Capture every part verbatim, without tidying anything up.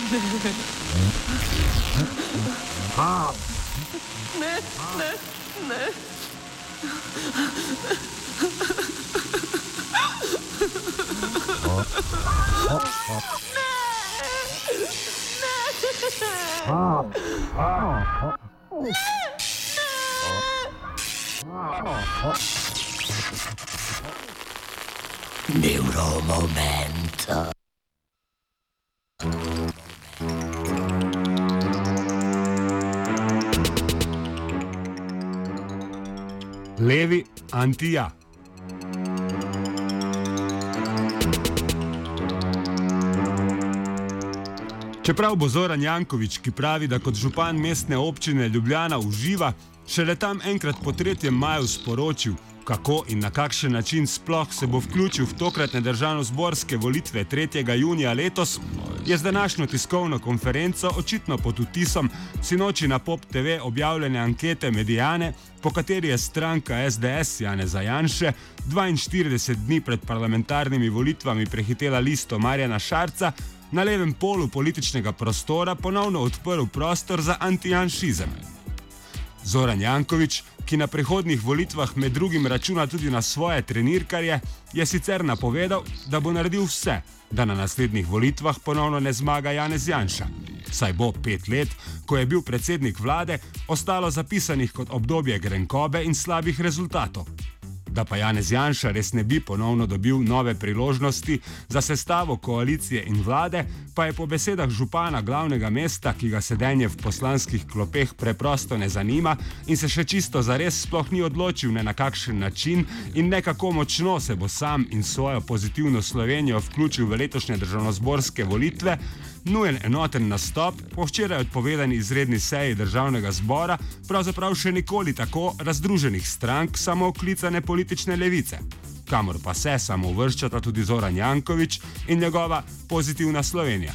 Ne, ne, ne. Neuromomento. Levi anti-ja. Čeprav bo Zoran Janković, ki pravi, da kot župan mestne občine Ljubljana uživa, šele tam enkrat po tretjem maju sporočil, kako in na kakšen način sploh se bo vključil v tokratne državnozborske volitve tretjega junija letos, je z današnjo tiskovno konferenco očitno pod vtisom sinoči na Pop T V objavljene ankete Mediane, po kateri je stranka S D S Janeza Janše dvainštirideset dni pred parlamentarnimi volitvami prehitela listo Marjana Šarca, na levem polu političnega prostora ponovno odprl prostor za antijanšizem. Zoran Janković, ki na prihodnjih volitvah med drugim računa tudi na svoje trenirkarje, je sicer napovedal, da bo naredil vse, da na naslednjih volitvah ponovno ne zmaga Janez Janša. Saj bo pet let, ko je bil predsednik vlade, ostalo zapisanih kot obdobje grenkobe in slabih rezultatov. Da pa Janez Janša res ne bi ponovno dobil nove priložnosti za sestavo koalicije in vlade, pa je po besedah župana glavnega mesta, ki ga sedenje v poslanskih klopeh preprosto ne zanima in se še čisto zares sploh ni odločil ne na kakšen način in ne kako močno se bo sam in svojo pozitivno Slovenijo vključil v letošnje državnozborske volitve, nujen enoten nastop po včeraj odpovedani izredni seji državnega zbora pravzaprav še nikoli tako razdruženih strank samooklicane politične levice, kamor pa se samouvrščata tudi Zoran Janković in njegova pozitivna Slovenija.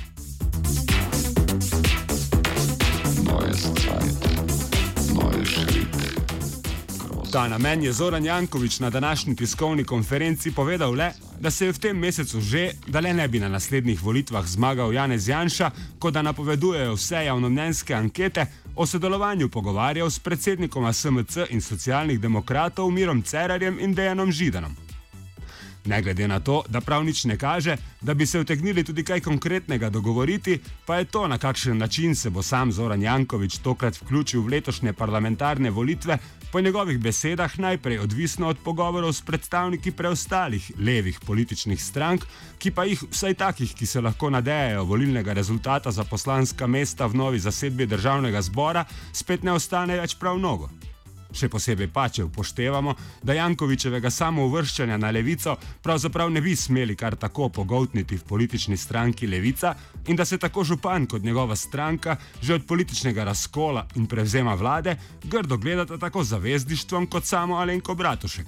Ta namen je Zoran Janković na današnji tiskovni konferenci povedal le, da se je v tem mesecu že, da le ne bi na naslednjih volitvah zmagal Janez Janša, kot da napovedujejo vse javnomnenjske ankete, o sodelovanju pogovarjal s predsednikoma S M C in socialnih demokratov Mirom Cerarjem in Dejanom Židanom. Ne glede na to, da prav nič ne kaže, da bi se utegnili tudi kaj konkretnega dogovoriti, pa je to, na kakšen način se bo sam Zoran Janković tokrat vključil v letošnje parlamentarne volitve, po njegovih besedah najprej odvisno od pogovorov s predstavniki preostalih levih političnih strank, ki pa jih vsaj takih, ki se lahko nadejajo volilnega rezultata za poslanska mesta v novi zasedbi državnega zbora, spet ne ostane več prav mnogo. Še posebej pa, če upoštevamo, da Jankovićevega samouvrščanja na levico pravzaprav ne bi smeli kar tako pogoltniti v politični stranki Levica in da se tako župan kot njegova stranka že od političnega razkola in prevzema vlade grdo gledata tako z zavezništvom kot samo Alenko Bratušek.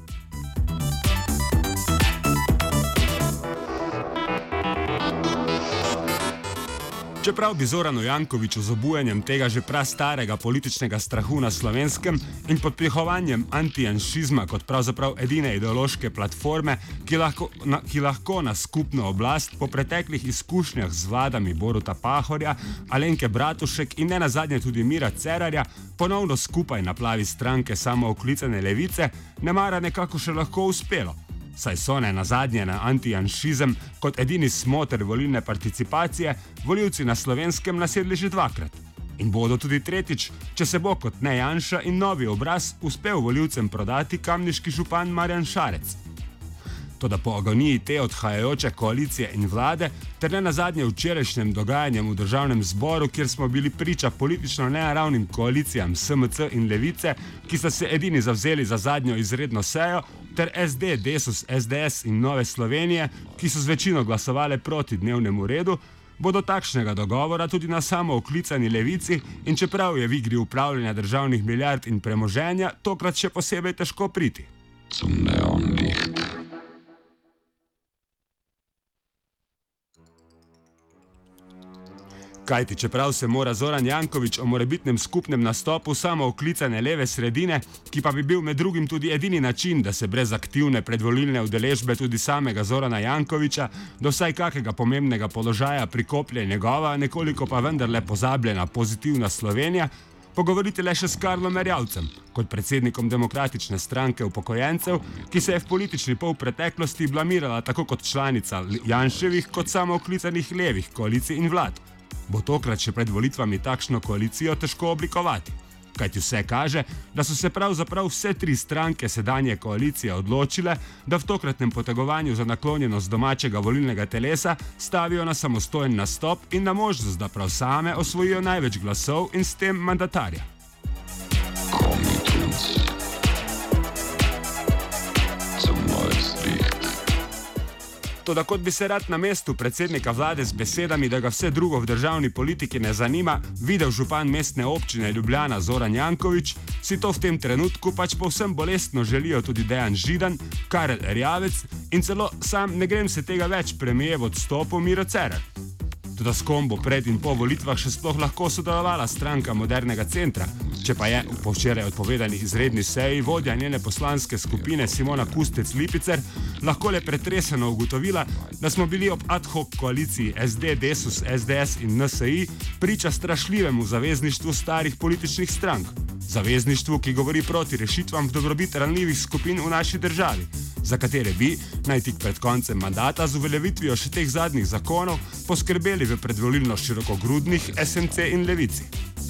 Čeprav bi Zoranu Jankoviću z obujanjem tega že prastarega političnega strahu na Slovenskem in podpihovanjem antijanšizma kot pravzaprav edine ideološke platforme, ki lahko, na, ki lahko na skupno oblast po preteklih izkušnjah z vladami Boruta Pahorja, Alenke Bratušek in ne nazadnje tudi Mira Cerarja ponovno skupaj naplavi stranke samooklicane levice, ne mara nekako še lahko uspelo. Saj so ne nazadnje na antijanšizem kot edini smoter volilne participacije volivci na Slovenskem nasedli že dvakrat. In bodo tudi tretjič, če se bo kot ne Janša in novi obraz uspel volivcem prodati kamniški župan Marjan Šarec. Toda po agoniji te odhajajoče koalicije in vlade, ter ne nazadnje včerajšnjem dogajanjem v državnem zboru, kjer smo bili priča politično nenaravnim koalicijam S M C in Levice, ki sta se edini zavzeli za zadnjo izredno sejo, ter S D, Desus, S D S in Nove Slovenije, ki so z večino glasovale proti dnevnemu redu, bo do takšnega dogovora tudi na samooklicani levici in čeprav je v igri upravljanja državnih milijard in premoženja, tokrat še posebej težko priti. Zum Neonlicht. Kajti čeprav se mora Zoran Janković o morebitnem skupnem nastopu samo oklicane leve sredine, ki pa bi bil med drugim tudi edini način, da se brez aktivne predvolilne udeležbe tudi samega Zorana Jankovića do vsaj kakega pomembnega položaja prikoplje njegova, nekoliko pa vendarle pozabljena pozitivna Slovenija, pogovorite le še s Karlom Erjavcem, kot predsednikom Demokratične stranke upokojencev, ki se je v politični pol preteklosti blamirala tako kot članica Janševih, kot samooklicanih levih koalicij in vlad. Bo tokrat še pred volitvami takšno koalicijo težko oblikovati. Kajti vse kaže, da so se pravzaprav vse tri stranke sedanje koalicije odločile, da v tokratnem potegovanju za naklonjenost domačega volilnega telesa stavijo na samostojen nastop in na možnost, da prav same osvojijo največ glasov in s tem mandatarja. Toda kot bi se rad na mestu predsednika vlade z besedami, da ga vse drugo v državni politiki ne zanima, videl župan mestne občine Ljubljana Zoran Janković, si to v tem trenutku pač povsem bolestno želijo tudi Dejan Židan, Karel Erjavec in celo sam ne grem se tega več premijer v odstopu Miro Cerar. Toda s kom bo pred in po volitvah še sploh lahko sodelovala stranka Modernega centra, če pa je po včeraj odpovedani izredni seji vodja njene poslanske skupine Simona Kustec-Lipicer lahko le pretreseno ugotovila, da smo bili ob ad hoc koaliciji S D, Desus, S D S in N S I priča strašljivemu zavezništvu starih političnih strank. Zavezništvu, ki govori proti rešitvam v dobrobit ranljivih skupin v naši državi, za katere bi, naj tik pred koncem mandata z uveljavitvijo še teh zadnjih zakonov, poskrbeli v predvolilno širokogrudnih S M C in Levici.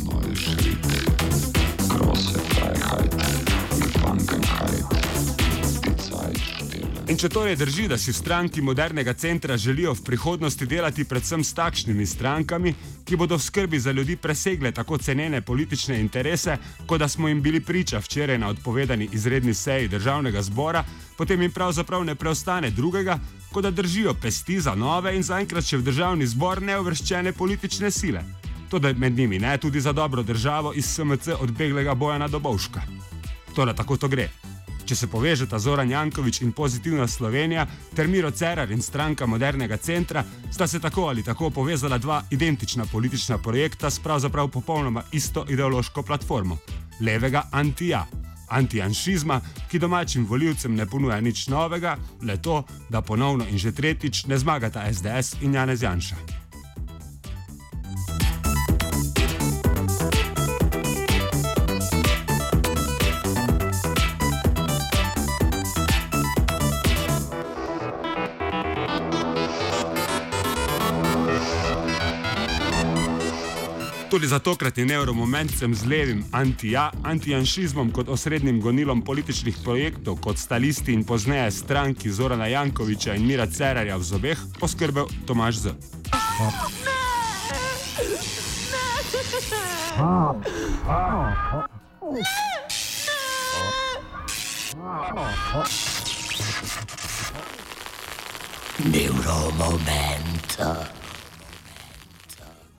In če torej drži, da si v stranki Modernega centra želijo v prihodnosti delati predvsem s takšnimi strankami, ki bodo v skrbi za ljudi presegle tako cenene politične interese, kot da smo jim bili priča včeraj na odpovedani izredni seji Državnega zbora, potem jim pravzaprav ne preostane drugega, kot da držijo pesti za nove in zaenkrat še v Državni zbor neuvrščene politične sile. Toda med njimi ne tudi za dobro državo iz S M C odbeglega Bojana Dobovška. Toda tako to gre. Če se povežeta Zoran Janković in Pozitivna Slovenija ter Miro Cerar in stranka Modernega centra, sta se tako ali tako povezala dva identična politična projekta s pravzaprav popolnoma isto ideološko platformo. Levega anti-ja. Anti-janšizma, ki domačim volivcem ne ponuja nič novega, le to, da ponovno in že tretjič ne zmagata S D S in Janez Janša. Tudi za tokratni neuromoment sem z levim anti-ja, anti-janšizmom kot osrednjim gonilom političnih projektov, kot stalisti in pozneje stranki Zorana Jankovića in Mira Cerarja v zobeh, poskrbel Tomaž Z. Neuromoment.